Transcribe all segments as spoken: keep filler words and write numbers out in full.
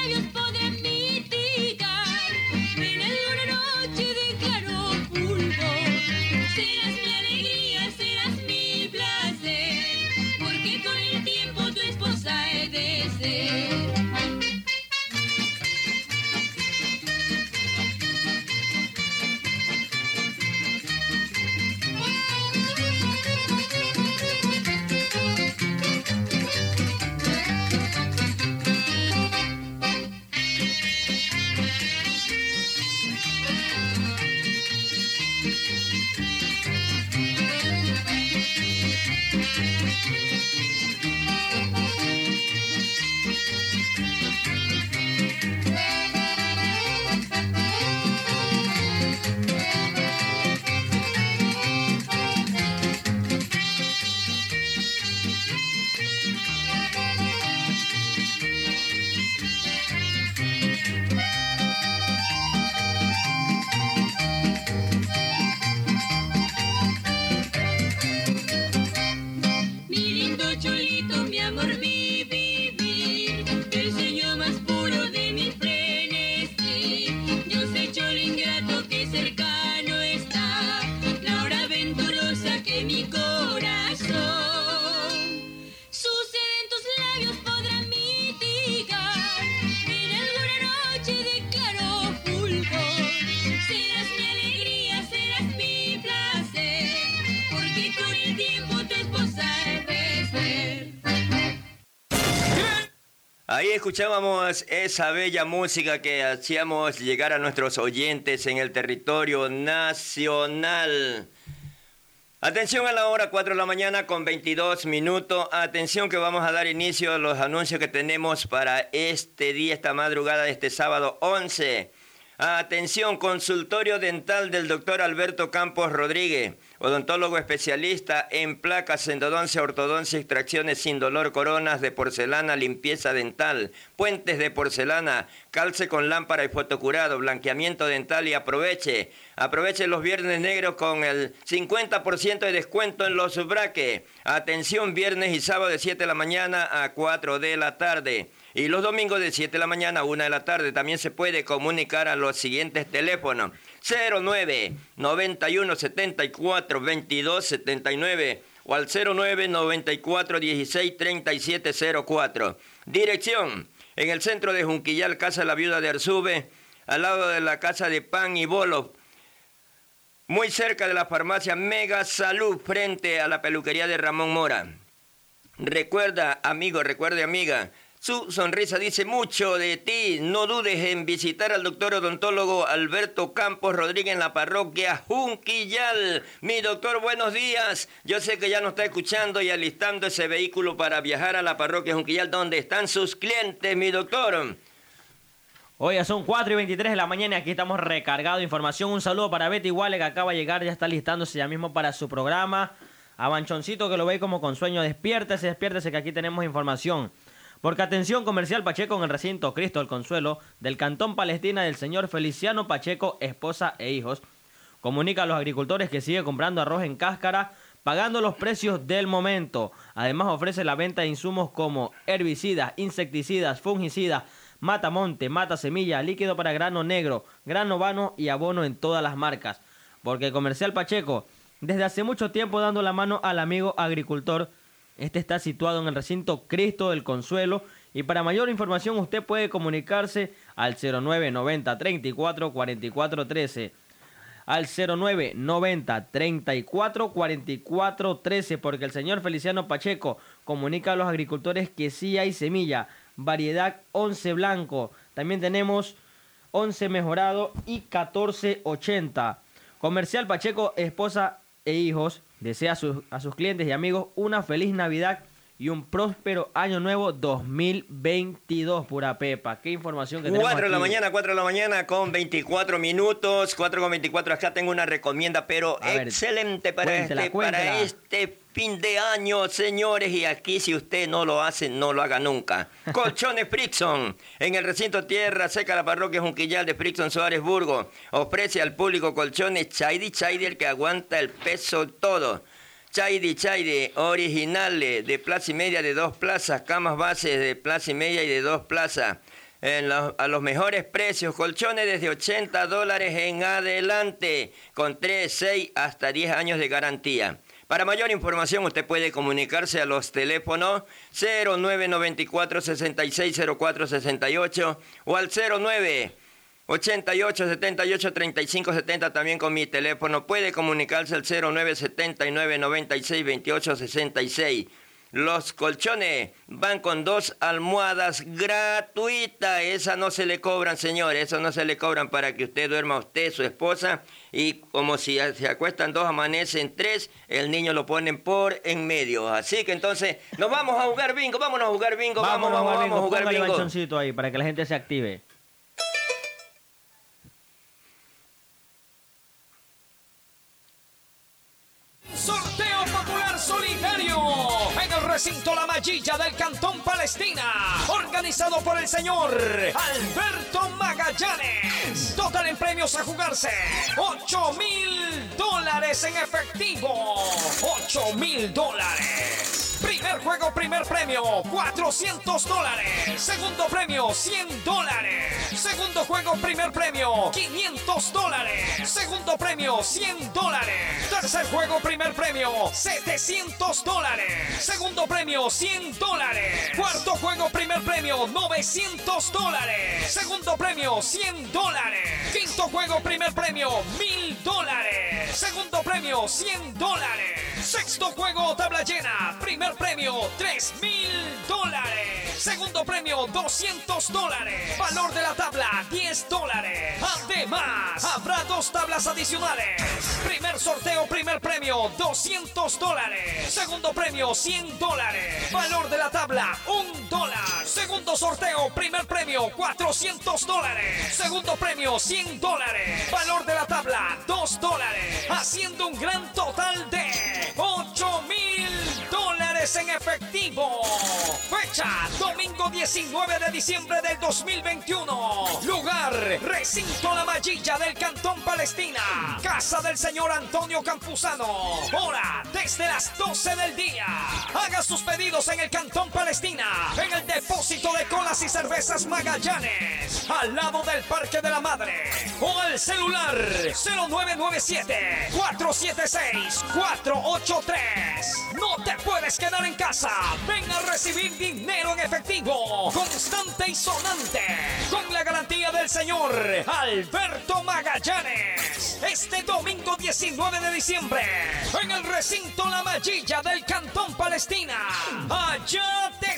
labios podrán mitigar. En alguna noche de claro fulgor, serás mi alegría, serás mi placer, porque con el tiempo tu esposa he de ser. Ahí escuchábamos esa bella música que hacíamos llegar a nuestros oyentes en el territorio nacional. Atención a la hora cuatro de la mañana con veintidós minutos. Atención que vamos a dar inicio a los anuncios que tenemos para este día, esta madrugada de este sábado once. Atención, consultorio dental del doctor Alberto Campos Rodríguez, odontólogo especialista en placas, endodoncia, ortodoncia, extracciones sin dolor, coronas de porcelana, limpieza dental, puentes de porcelana, calce con lámpara y fotocurado, blanqueamiento dental y aproveche. Aproveche los viernes negros con el cincuenta por ciento de descuento en los braques. Atención, viernes y sábado de siete de la mañana a cuatro de la tarde. Y los domingos de siete de la mañana a una de la tarde. También se puede comunicar a los siguientes teléfonos. cero nueve, noventa y uno, setenta y cuatro, veintidós setenta y nueve o al cero nueve, noventa y cuatro, dieciséis, treinta y siete cero cuatro. Dirección, en el centro de Junquillal, Casa de la Viuda de Arzube, al lado de la Casa de Pan y Bolos, muy cerca de la farmacia Mega Salud, frente a la peluquería de Ramón Mora. Recuerda, amigo, recuerde, amiga, su sonrisa dice mucho de ti. No dudes en visitar al doctor odontólogo Alberto Campos Rodríguez en la parroquia Junquillal. Mi doctor, buenos días. Yo sé que ya nos está escuchando y alistando ese vehículo para viajar a la parroquia Junquillal, donde están sus clientes, mi doctor. Oye, son cuatro y veintitrés de la mañana y aquí estamos recargados de información. Un saludo para Betty Wale, que acaba de llegar, ya está listándose ya mismo para su programa. A Banchoncito, que lo ve como con sueño. Despiértese, despiértese, que aquí tenemos información. Porque atención, Comercial Pacheco en el recinto Cristo del Consuelo del Cantón Palestina del señor Feliciano Pacheco, esposa e hijos, comunica a los agricultores que sigue comprando arroz en cáscara, pagando los precios del momento. Además ofrece la venta de insumos como herbicidas, insecticidas, fungicidas, matamonte, mata semilla, líquido para grano negro, grano vano y abono en todas las marcas. Porque Comercial Pacheco, desde hace mucho tiempo dando la mano al amigo agricultor. Este está situado en el recinto Cristo del Consuelo y para mayor información usted puede comunicarse al cero nueve, noventa, treinta y cuatro, cuarenta y cuatro, trece. Al cero nueve, noventa, treinta y cuatro, cuarenta y cuatro, trece, porque el señor Feliciano Pacheco comunica a los agricultores que sí hay semilla, variedad once blanco. También tenemos once mejorado y catorce ochenta. Comercial Pacheco, esposa e hijos, desea a sus, a sus clientes y amigos una feliz Navidad y un próspero año nuevo dos mil veintidós, pura pepa. Qué información que tenemos cuatro de la aquí. mañana, cuatro de la mañana con veinticuatro minutos, cuatro con veinticuatro. Acá tengo una recomienda, pero A ver, excelente para, cuéntela, este, cuéntela. para este fin de año, señores. Y aquí, si usted no lo hace, no lo haga nunca. Colchones Frickson, en el recinto Tierra Seca, la parroquia Junquillal de Frickson Suárez Burgo. Ofrece al público colchones Chaydi Chaydi, el que aguanta el peso todo. Chaydi Chaydi, originales, de plaza y media, de dos plazas, camas bases de plaza y media y de dos plazas. en los- a los mejores precios, colchones desde ochenta dólares en adelante, con tres, seis hasta diez años de garantía. Para mayor información usted puede comunicarse a los teléfonos cero nueve noventa y cuatro, sesenta y seis cero cuatro sesenta y ocho o al cero nueve ochenta y ocho, setenta y ocho, treinta y cinco, setenta, también con mi teléfono. Puede comunicarse al cero nueve setenta y nueve, noventa y seis, veintiocho, sesenta y seis. Los colchones van con dos almohadas gratuitas. Esas no se le cobran, señores. Esas no se le cobran para que usted duerma, usted, su esposa. Y como si se acuestan dos, amanecen tres, el niño lo ponen por en medio. Así que entonces, nos vamos a jugar bingo. Vámonos a jugar bingo. Vamos, vamos, vamos a jugar Póngale bingo. banchoncito ahí para que la gente se active. Sorteo Popular Solidario en el recinto La Mallilla del Cantón Palestina, organizado por el señor Alberto Magallanes. Total en premios a jugarse ocho mil dólares en efectivo. ocho mil dólares. Primer juego, primer premio, cuatrocientos dólares. Segundo premio, cien dólares. Segundo juego, primer premio, quinientos dólares. Segundo premio, cien dólares. Tercer juego, primer premio, setecientos dólares. Segundo premio, cien dólares. Cuarto juego, primer premio, novecientos dólares. Segundo premio, cien dólares. Quinto juego, primer premio, mil dólares. Segundo premio, cien dólares. Sexto juego, tabla llena. Primer premio, tres mil dólares. Segundo premio, doscientos dólares. Valor de la tabla, diez dólares. Además, habrá dos tablas adicionales. Primer sorteo, primer premio, doscientos dólares. Segundo premio, cien dólares. Valor de la tabla, un dólar. Segundo sorteo, primer premio, cuatrocientos dólares. Segundo premio, cien dólares. Valor de la tabla, dos dólares. Haciendo un gran total de ocho mil dólares en efectivo. Fecha, domingo diecinueve de diciembre del dos mil veintiuno. Lugar, recinto La Mallilla del Cantón Palestina. Casa del señor Antonio Campuzano. Hora, desde las doce del día. Haga sus pedidos en el Cantón Palestina, en el depósito de colas y cervezas Magallanes, al lado del Parque de la Madre. O al celular cero nueve nueve siete, cuatro siete seis, cuatro ocho tres. No te puedes quedar en casa. Ven a recibir dinero en efectivo, constante y sonante, con la garantía del señor Alberto Magallanes. Este domingo diecinueve de diciembre, en el recinto La Mallilla del Cantón Palestina. ¡Allá te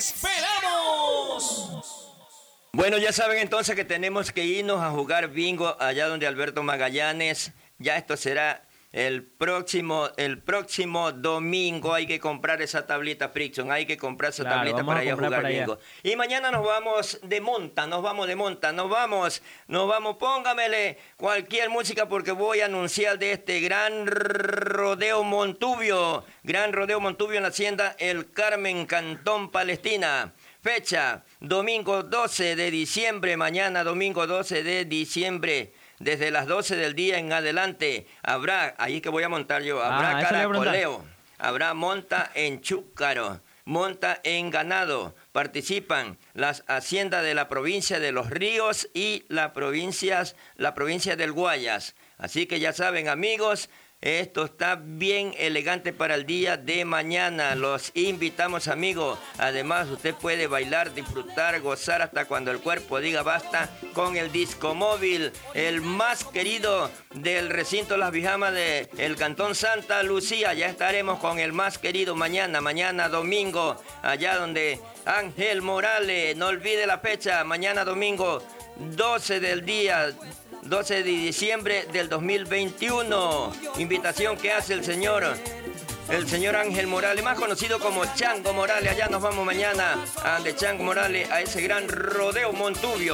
esperamos! Bueno, ya saben entonces que tenemos que irnos a jugar bingo allá donde Alberto Magallanes. Ya esto será el próximo, el próximo domingo. Hay que comprar esa tablita, Frickson. Hay que comprar esa Claro, tablita vamos para a ir a comprar jugar para allá. bingo. Y mañana nos vamos de monta, nos vamos de monta, nos vamos, nos vamos. Póngamele cualquier música porque voy a anunciar de este gran rodeo Montubio. Gran rodeo Montubio en la hacienda El Carmen, Cantón Palestina. Fecha, domingo doce de diciembre, mañana domingo doce de diciembre, desde las doce del día en adelante, habrá, ahí que voy a montar yo, habrá Ah, eso le iba a preguntar. caracoleo, habrá monta en chúcaro, monta en ganado, participan las haciendas de la provincia de Los Ríos y la, provincias, la provincia del Guayas. Así que ya saben, amigos, esto está bien elegante para el día de mañana. Los invitamos, amigos. Además, usted puede bailar, disfrutar, gozar hasta cuando el cuerpo diga basta con el disco móvil, el más querido del recinto Las Bijamas del Cantón Santa Lucía. Ya estaremos con el más querido mañana, mañana domingo, allá donde Ángel Morales. No olvide la fecha, mañana domingo, doce del día. doce de diciembre del dos mil veintiuno. Invitación que hace el señor, el señor Ángel Morales, más conocido como Chango Morales. Allá nos vamos mañana a de Chango Morales, a ese gran rodeo Montubio.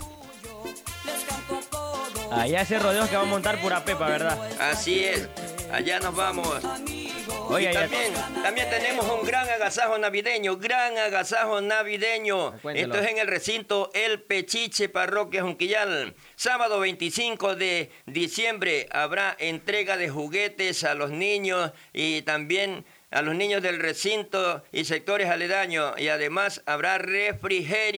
Allá ese rodeo que va a montar pura pepa, ¿verdad? Así es, allá nos vamos. Oye, Y allá- también, también tenemos un gran agasajo navideño, gran agasajo navideño. Cuéntelo. Esto es en el recinto El Pechiche, Parroquia Junquillal. Sábado veinticinco de diciembre habrá entrega de juguetes a los niños y también a los niños del recinto y sectores aledaños. Y además habrá refrigerio.